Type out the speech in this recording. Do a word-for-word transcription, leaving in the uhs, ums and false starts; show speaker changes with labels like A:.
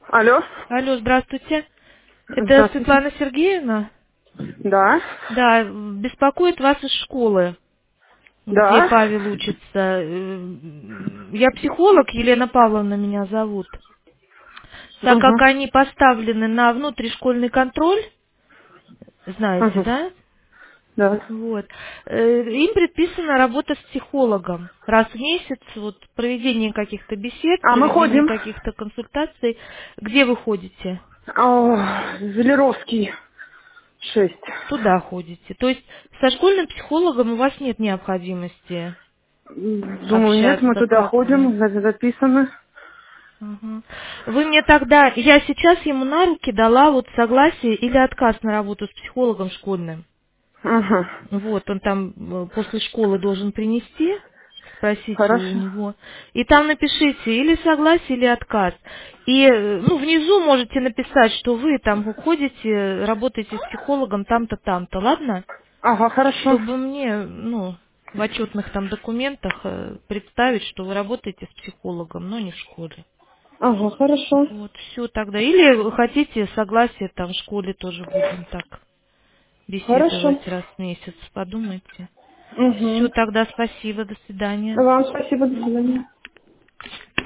A: Алло.
B: Алло, здравствуйте. Это
A: Здравствуйте.
B: Светлана Сергеевна?
A: Да.
B: Да, беспокоит вас из школы, где
A: Да.
B: Павел учится. Э, Я психолог, Елена Павловна меня зовут. Так как
A: Угу.
B: они поставлены на внутришкольный контроль, знаете,
A: Угу.
B: да?
A: Да.
B: Вот. Э, Им предписана работа с психологом. Раз в месяц, вот проведение каких-то бесед,
A: А мы
B: проведение
A: ходим.
B: каких-то консультаций. Где вы ходите?
A: О, Велеровский, шесть.
B: Туда ходите. То есть со школьным психологом у вас нет необходимости
A: Думаю, нет, мы
B: общаться,
A: туда
B: как вы?
A: ходим, за- записаны.
B: Мгм. Вы мне тогда, я сейчас ему на руки дала вот согласие или отказ на работу с психологом школьным.
A: Угу.
B: Вот, он там э, после школы должен принести, спросите у
A: Хорошо.
B: него. И там напишите или согласие, или отказ. И э, ну, внизу можете написать, что вы там ходите, работаете с психологом там-то, там-то, ладно?
A: Ага, хорошо.
B: Чтобы мне, ну, в отчетных там документах э, представить, что вы работаете с психологом, но не в школе.
A: Ага, хорошо.
B: Вот, все тогда. Или вы хотите согласие, там в школе тоже будем так
A: Хорошо.
B: беседовать раз в месяц, подумайте. Все
A: Угу.
B: тогда, спасибо, до свидания.
A: Вам спасибо, до свидания.